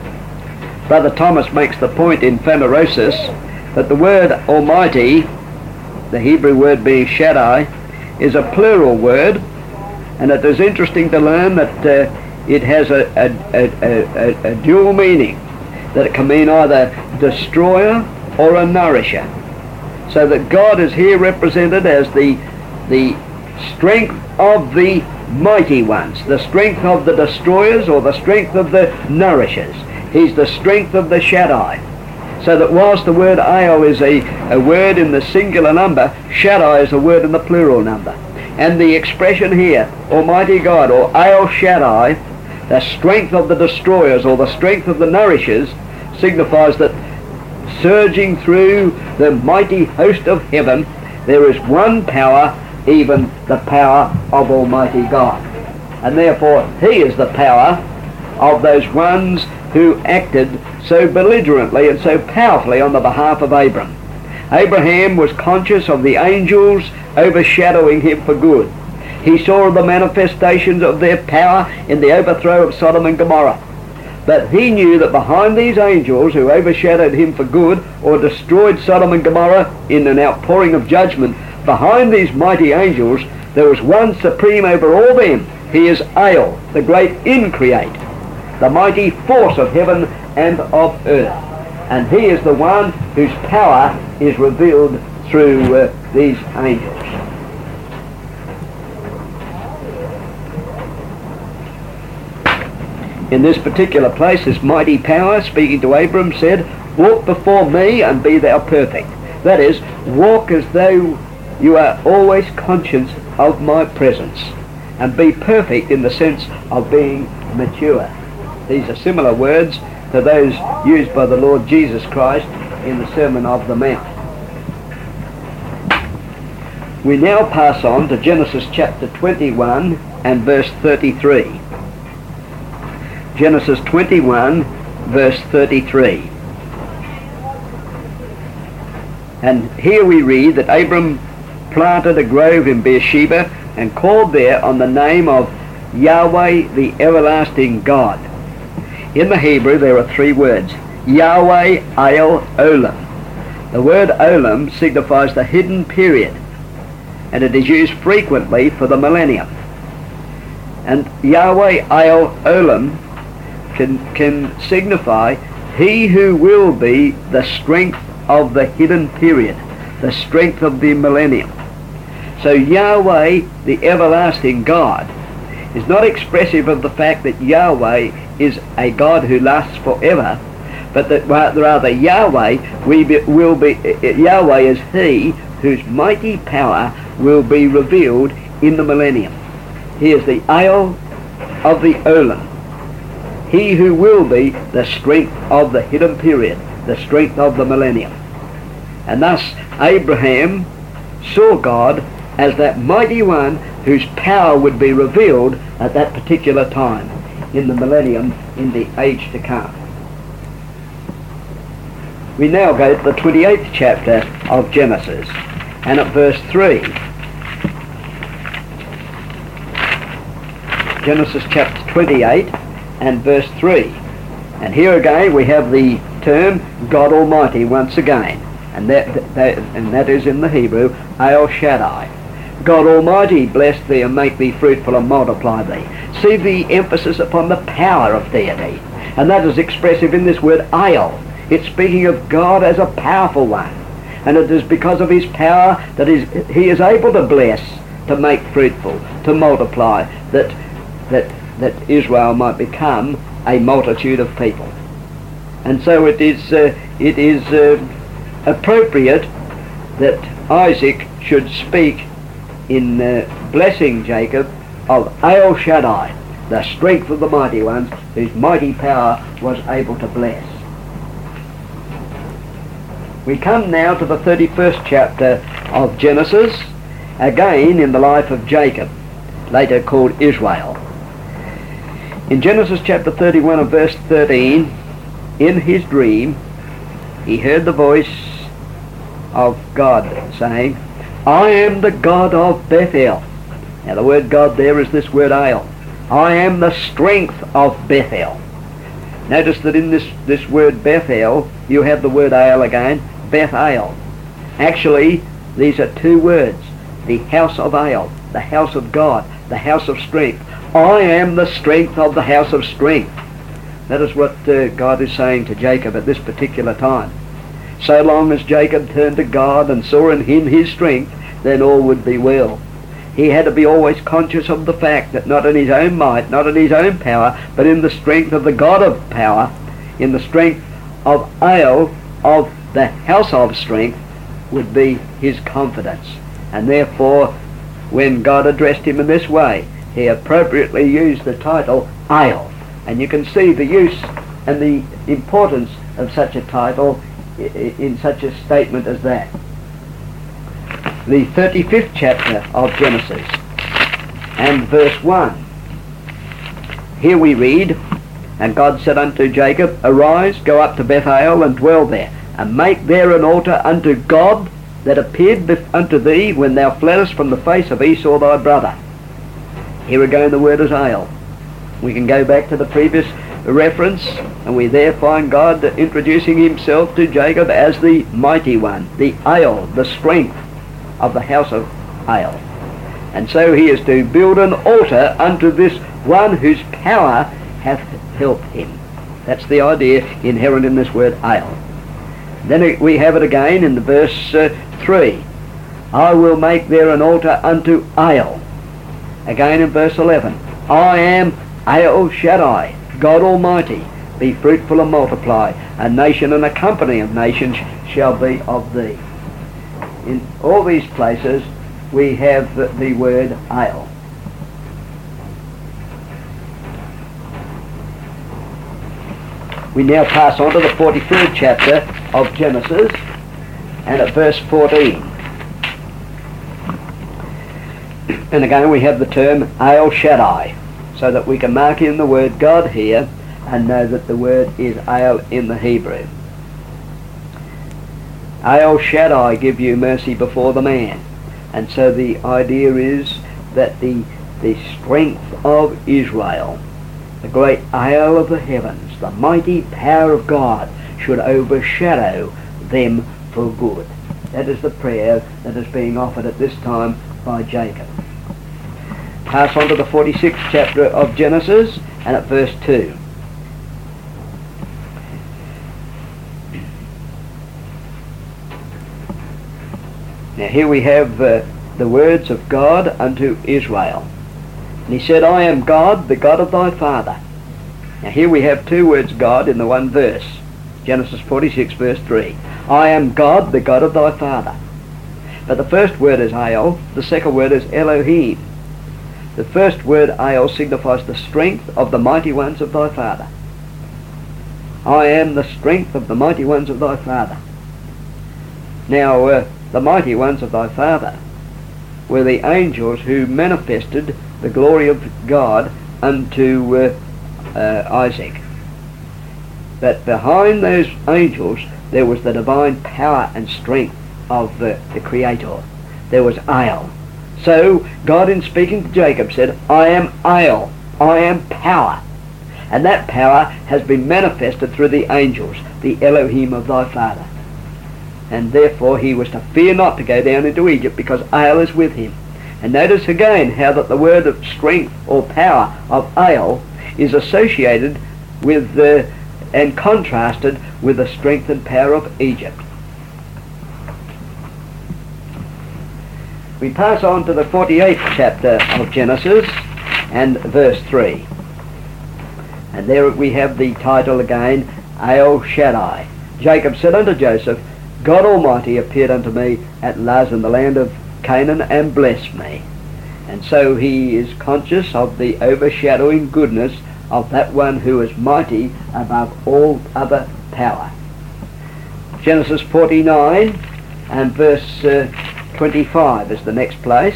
Brother Thomas makes the point in Phanerosis that the word Almighty, the Hebrew word being Shaddai, is a plural word, and it is interesting to learn that uh, it has a, a, a, a, a dual meaning, that it can mean either destroyer or a nourisher. So that God is here represented as the, the strength of the mighty ones, the strength of the destroyers or the strength of the nourishers. He's the strength of the Shaddai. So that whilst the word El is a, a word in the singular number, Shaddai is a word in the plural number. And the expression here, Almighty God, or El Shaddai, the strength of the destroyers or the strength of the nourishers, signifies that surging through the mighty host of heaven, there is one power, even the power of Almighty God. And therefore he is the power of those ones who acted so belligerently and so powerfully on the behalf of Abram. Abraham was conscious of the angels overshadowing him for good. He saw the manifestations of their power in the overthrow of Sodom and Gomorrah. But he knew that behind these angels who overshadowed him for good or destroyed Sodom and Gomorrah in an outpouring of judgment, behind these mighty angels there was one supreme over all them. He is El, the great increate, the mighty force of heaven and of earth. And he is the one whose power is revealed through uh, these angels. In this particular place, this mighty power, speaking to Abram, said, Walk before me and be thou perfect. That is, walk as though you are always conscious of my presence, and be perfect in the sense of being mature. These are similar words to those used by the Lord Jesus Christ in the Sermon of the Mount. We now pass on to Genesis chapter twenty-one and verse thirty-three. Genesis twenty-one, verse thirty-three. And here we read that Abram planted a grove in Beersheba and called there on the name of Yahweh the everlasting God. In the Hebrew there are three words, Yahweh El Olam. The word Olam signifies the hidden period, and it is used frequently for the millennium. And Yahweh El Olam can, can signify he who will be the strength of the hidden period, the strength of the millennium. So Yahweh, the everlasting God, is not expressive of the fact that Yahweh is a God who lasts forever, but that rather Yahweh we be, will be Yahweh is he whose mighty power will be revealed in the millennium. He is the El of the Olam, he who will be the strength of the hidden period, the strength of the millennium. And thus Abraham saw God as that mighty one whose power would be revealed at that particular time in the millennium, in the age to come. We now go to the twenty-eighth chapter of Genesis, and at verse three. Genesis chapter twenty-eight and verse three. And here again we have the term God Almighty once again, and that, that, and that is in the Hebrew, El Shaddai. God Almighty bless thee and make thee fruitful and multiply thee. See the emphasis upon the power of deity, and that is expressive in this word El. It's speaking of God as a powerful one, and it is because of his power that he is able to bless, to make fruitful, to multiply, that that that Israel might become a multitude of people. And so it is uh, it is uh, appropriate that Isaac should speak in uh, blessing Jacob of El Shaddai, the strength of the mighty ones, whose mighty power was able to bless. We come now to the thirty-first chapter of Genesis, again in the life of Jacob, later called Israel. In Genesis chapter thirty-one and verse thirteen, in his dream, he heard the voice of God saying, I am the God of Bethel. Now the word God there is this word El. I am the strength of Bethel. Notice that in this, this word Bethel, you have the word El again, Bethel. Actually, these are two words. The house of El, the house of God, the house of strength. I am the strength of the house of strength. That is what uh, God is saying to Jacob at this particular time. So long as Jacob turned to God and saw in him his strength, then all would be well. He had to be always conscious of the fact that not in his own might, not in his own power, but in the strength of the God of power, in the strength of El, of the house of strength, would be his confidence. And therefore, when God addressed him in this way, he appropriately used the title El. And you can see the use and the importance of such a title in such a statement as that. The thirty-fifth chapter of Genesis and verse one. Here we read, And God said unto Jacob, Arise, go up to Bethel, and dwell there, and make there an altar unto God that appeared unto thee when thou fleddest from the face of Esau thy brother. Here again the word is El. We can go back to the previous reference, and we there find God introducing himself to Jacob as the mighty one, the El, the strength of the house of El. And so he is to build an altar unto this one whose power hath helped him. That's the idea inherent in this word El. Then we have it again in the verse uh, three. I will make there an altar unto El. Again in verse eleven. I am El Shaddai, God Almighty. Be fruitful and multiply. A nation and a company of nations shall be of thee. In all these places we have the, the word El. We now pass on to the forty-third chapter of Genesis, and at verse fourteen. And again we have the term El Shaddai, so that we can mark in the word God here and know that the word is El in the Hebrew. El Shaddai give you mercy before the man. And so the idea is that the, the strength of Israel, the great Ale of the heavens, the mighty power of God, should overshadow them for good. That is the prayer that is being offered at this time by Jacob. Pass on to the forty-sixth chapter of Genesis and at verse two. Now here we have uh, the words of God unto Israel. And he said, I am God, the God of thy father. Now here we have two words God in the one verse. Genesis forty-six verse three. I am God, the God of thy father. But the first word is Ale, the second word is Elohim. The first word Ale signifies the strength of the mighty ones of thy father. I am the strength of the mighty ones of thy father. Now, uh, the mighty ones of thy father were the angels who manifested the glory of God unto uh, uh, Isaac. But behind those angels there was the divine power and strength of the, the Creator. There was Ale. So God, in speaking to Jacob, said, I am Ale, I am power. And that power has been manifested through the angels, the Elohim of thy father. And therefore he was to fear not to go down into Egypt, because Ale is with him. And notice again how that the word of strength or power of Ale is associated with the, and contrasted with the strength and power of Egypt. We pass on to the forty-eighth chapter of Genesis and verse three. And there we have the title again, El Shaddai. Jacob said unto Joseph, God Almighty appeared unto me at Luz in the land of Canaan and blessed me. And so he is conscious of the overshadowing goodness of that one who is mighty above all other power. Genesis forty-nine and verse uh, twenty-five is the next place.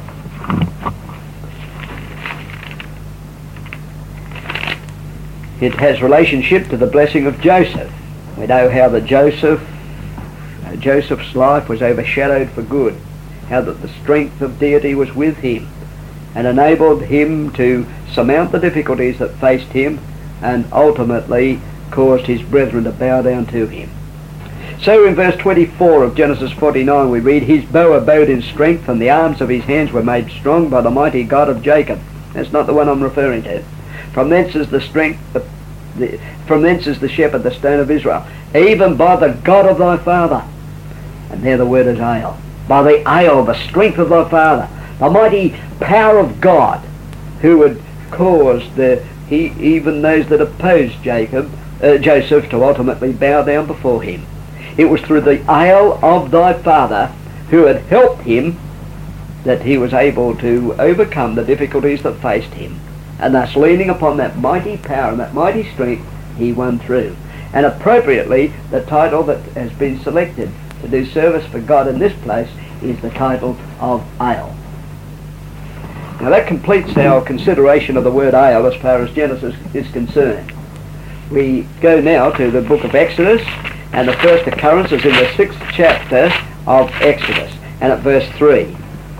It has relationship to the blessing of Joseph. We know how that Joseph Joseph's life was overshadowed for good, how that the strength of deity was with him and enabled him to surmount the difficulties that faced him and ultimately caused his brethren to bow down to him. So in verse twenty-four of Genesis forty-nine we read, his bow abode in strength and the arms of his hands were made strong by the mighty God of Jacob. That's not the one I'm referring to. From thence is the strength, the, the, from thence is the shepherd, the stone of Israel, even by the God of thy father. And there the word is Ale. By the Ale, the strength of thy father, the mighty power of God, who had caused the, he, even those that opposed Jacob, uh, Joseph to ultimately bow down before him. It was through the Ale of thy father who had helped him that he was able to overcome the difficulties that faced him. And thus, leaning upon that mighty power and that mighty strength, he won through. And appropriately, the title that has been selected to do service for God in this place is the title of Ale. Now that completes our consideration of the word Ale as far as Genesis is concerned. We go now to the book of Exodus, and the first occurrence is in the sixth chapter of Exodus, and at verse three.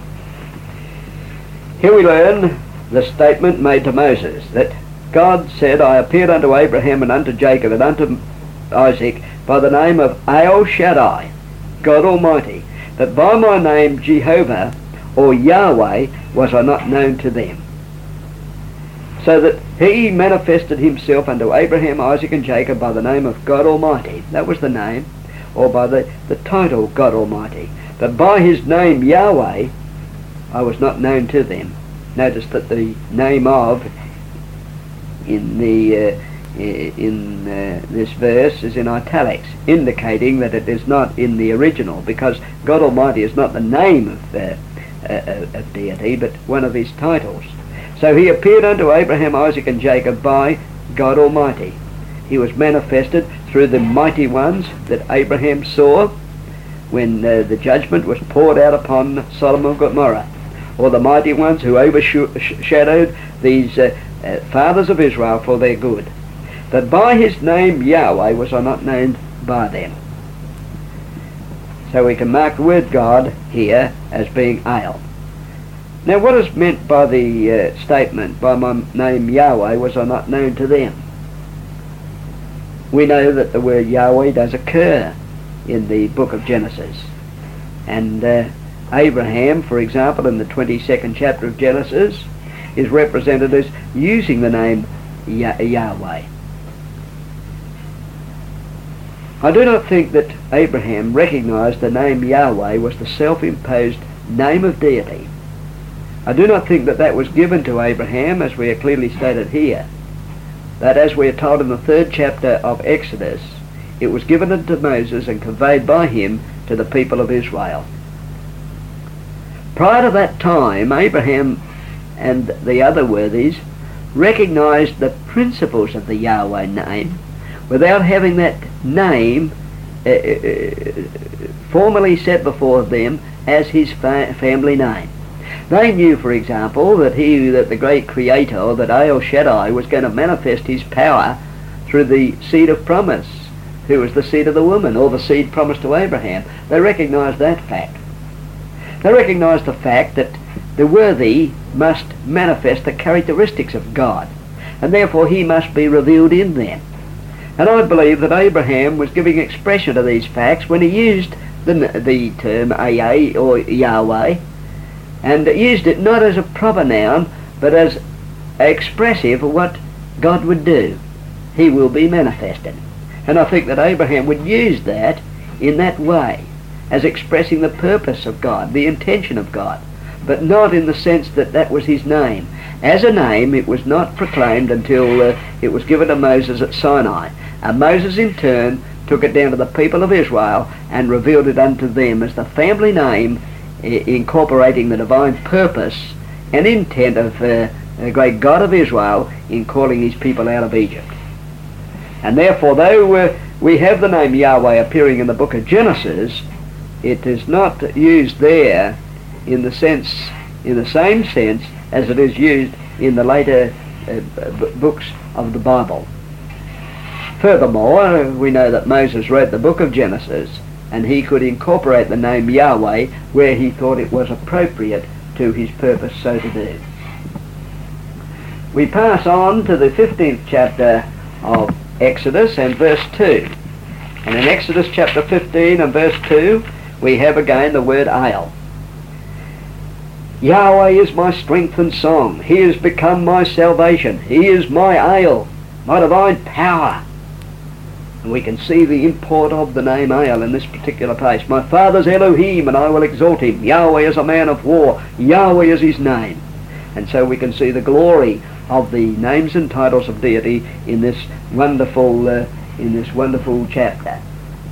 Here we learn the statement made to Moses, that God said, I appeared unto Abraham and unto Jacob and unto Isaac by the name of El Shaddai, God Almighty, that by my name Jehovah or Yahweh was I not known to them. So that he manifested himself unto Abraham, Isaac and Jacob by the name of God Almighty. That was the name, or by the, the title God Almighty. But by his name Yahweh I was not known to them. Notice that the name of in the uh, in uh, this verse is in italics, indicating that it is not in the original, because God Almighty is not the name of, uh, uh, of deity, but one of his titles. So he appeared unto Abraham, Isaac and Jacob by God Almighty. He was manifested through the mighty ones that Abraham saw when uh, the judgment was poured out upon Sodom and Gomorrah, or the mighty ones who overshadowed these uh, uh, fathers of Israel for their good. That by his name Yahweh was I not known by them. So we can mark the word God here as being El. Now what is meant by the uh, statement, by my name Yahweh was I not known to them? We know that the word Yahweh does occur in the book of Genesis. And uh, Abraham, for example, in the twenty-second chapter of Genesis, is represented as using the name Yah- Yahweh. I do not think that Abraham recognized the name Yahweh was the self-imposed name of deity. I do not think that that was given to Abraham, as we are clearly stated here, that as we are told in the third chapter of Exodus, it was given unto Moses and conveyed by him to the people of Israel. Prior to that time, Abraham and the other worthies recognized the principles of the Yahweh name without having that name uh, uh, formally set before them as his fa- family name. They knew, for example, that he, that the great Creator, that El Shaddai, was going to manifest his power through the seed of promise, who was the seed of the woman, or the seed promised to Abraham. They recognized that fact. They recognized the fact that the worthy must manifest the characteristics of God, and therefore he must be revealed in them. And I believe that Abraham was giving expression to these facts when he used the, the term Aa, or Yahweh, and used it not as a proper noun, but as expressive of what God would do. He will be manifested. And I think that Abraham would use that in that way, as expressing the purpose of God, the intention of God, but not in the sense that that was his name. As a name, it was not proclaimed until uh, it was given to Moses at Sinai. And Moses in turn took it down to the people of Israel and revealed it unto them as the family name, incorporating the divine purpose and intent of uh, the great God of Israel in calling his people out of Egypt. And therefore, though uh, we have the name Yahweh appearing in the book of Genesis, it is not used there in the sense, in the same sense as it is used in the later uh, b- books of the Bible. Furthermore, we know that Moses wrote the book of Genesis, and he could incorporate the name Yahweh where he thought it was appropriate to his purpose so to do. We pass on to the fifteenth chapter of Exodus and verse two. And in Exodus chapter fifteen and verse two, we have again the word El. Yahweh is my strength and song. He has become my salvation. He is my El, my divine power. And we can see the import of the name El in this particular place. My father's Elohim, and I will exalt him. Yahweh is a man of war. Yahweh is his name. And so we can see the glory of the names and titles of deity in this wonderful, uh, in this wonderful chapter.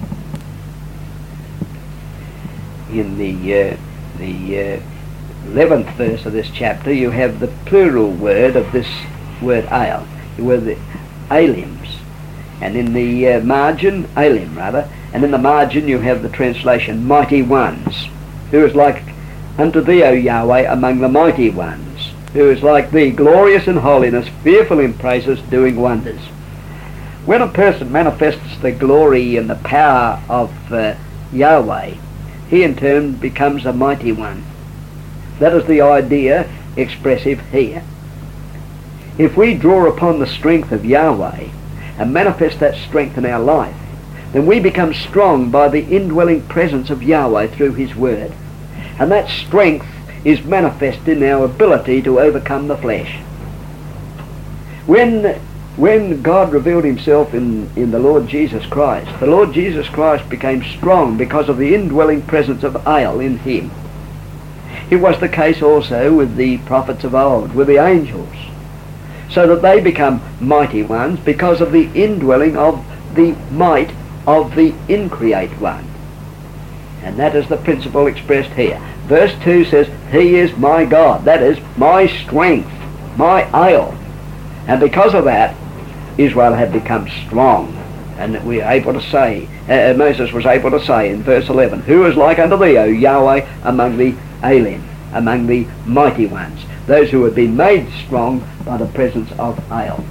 In the uh, the uh, eleventh verse of this chapter, you have the plural word of this word El, the word Elims. And in the uh, margin, Elim rather, and in the margin you have the translation mighty ones, who is like unto thee, O Yahweh, among the mighty ones, who is like thee, glorious in holiness, fearful in praises, doing wonders. When a person manifests the glory and the power of uh, Yahweh, he in turn becomes a mighty one. That is the idea expressive here. If we draw upon the strength of Yahweh and manifest that strength in our life, then we become strong by the indwelling presence of Yahweh through his word. And that strength is manifest in our ability to overcome the flesh. When, when God revealed himself in, in the Lord Jesus Christ, the Lord Jesus Christ became strong because of the indwelling presence of El in him. It was the case also with the prophets of old, with the angels, so that they become mighty ones because of the indwelling of the might of the increate one. And that is the principle expressed here. Verse two says, he is my God, that is, my strength, my El. And because of that, Israel had become strong. And we are able to say, uh, Moses was able to say in verse eleven, who is like unto thee, O Yahweh, among the Elim, among the mighty ones, those who have been made strong by the presence of El.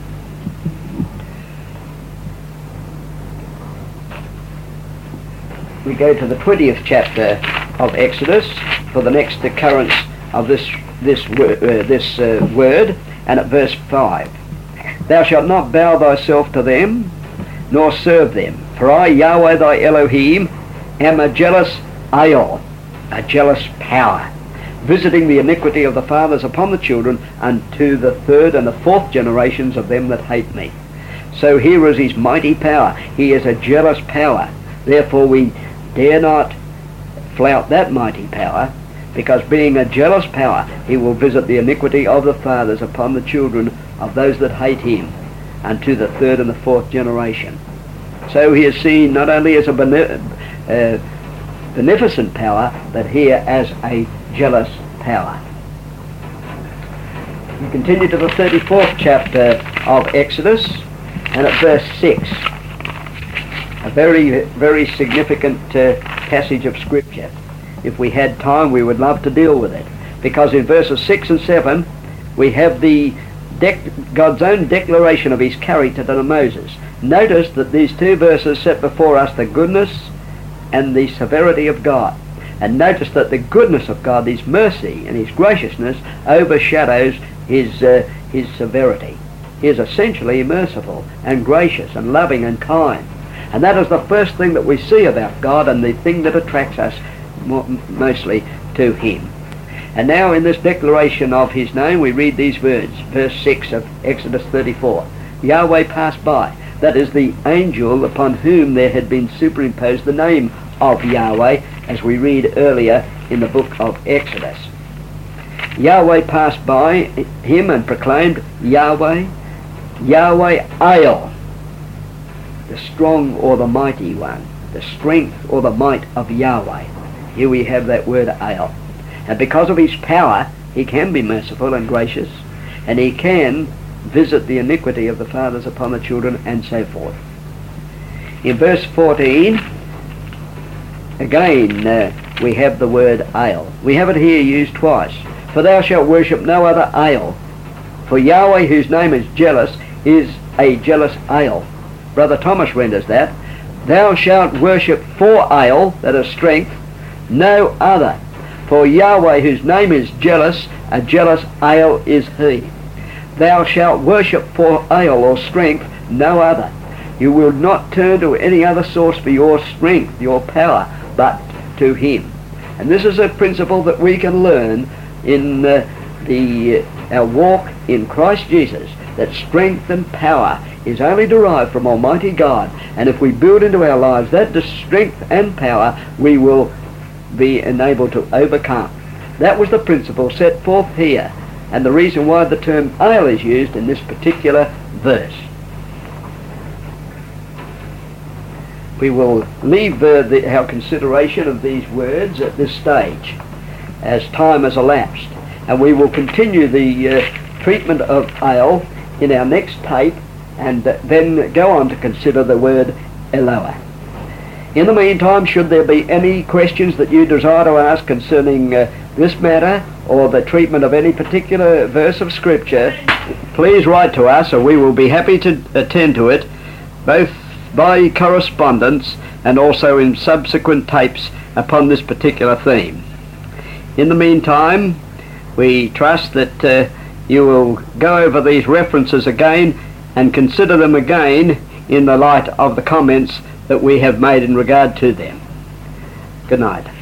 we go to the twentieth chapter of Exodus for the next occurrence of this this word, uh, this uh, word, and at verse five. Thou shalt not bow thyself to them, nor serve them. For I, Yahweh thy Elohim, am a jealous Ayol, a jealous power, visiting the iniquity of the fathers upon the children unto the third and the fourth generations of them that hate me. So here is his mighty power. He is a jealous power. Therefore we dare not flout that mighty power, because being a jealous power, he will visit the iniquity of the fathers upon the children of those that hate him unto the third and the fourth generation. So he is seen not only as a bene- uh, beneficent power, but here as a jealous power. We continue to the thirty-fourth chapter of Exodus, and at verse six, a very, very significant uh, passage of Scripture. If we had time, we would love to deal with it, because in verses six and seven, we have the dec- God's own declaration of his character to Moses. Notice that these two verses set before us the goodness and the severity of God. And notice that the goodness of God, his mercy and his graciousness, overshadows his, uh, his severity. He is essentially merciful and gracious and loving and kind. And that is the first thing that we see about God, and the thing that attracts us mo- mostly to him. And now in this declaration of his name, we read these words, verse six of Exodus thirty-four. Yahweh passed by. That is the angel upon whom there had been superimposed the name of Yahweh, as we read earlier in the book of Exodus. Yahweh passed by him and proclaimed, Yahweh, Yahweh Ayol, the strong or the mighty one, the strength or the might of Yahweh. Here we have that word Ayol. And because of his power, he can be merciful and gracious, and he can visit the iniquity of the fathers upon the children, and so forth. In verse fourteen, again uh, we have the word Ayol. We have it here used twice. For thou shalt worship no other Ayol. For Yahweh, whose name is jealous, is a jealous Ayol. Brother Thomas renders that. Thou shalt worship for Ayol, that is strength, no other. For Yahweh, whose name is jealous, a jealous Ayol is he. Thou shalt worship for Ayol, or strength, no other. You will not turn to any other source for your strength, your power, but to him. And this is a principle that we can learn in uh, the uh, our walk in Christ Jesus, that strength and power is only derived from Almighty God. And if we build into our lives that strength and power, we will be enabled to overcome. That was the principle set forth here, and the reason why the term Ayol is used in this particular verse. We will leave uh, the, our consideration of these words at this stage, as time has elapsed, and we will continue the uh, treatment of Ayol in our next tape, and uh, then go on to consider the word Eloah. In the meantime, should there be any questions that you desire to ask concerning uh, this matter, or the treatment of any particular verse of Scripture, please write to us, and we will be happy to attend to it, both by correspondence and also in subsequent tapes upon this particular theme. In the meantime, we trust that uh, you will go over these references again and consider them again in the light of the comments that we have made in regard to them. Good night.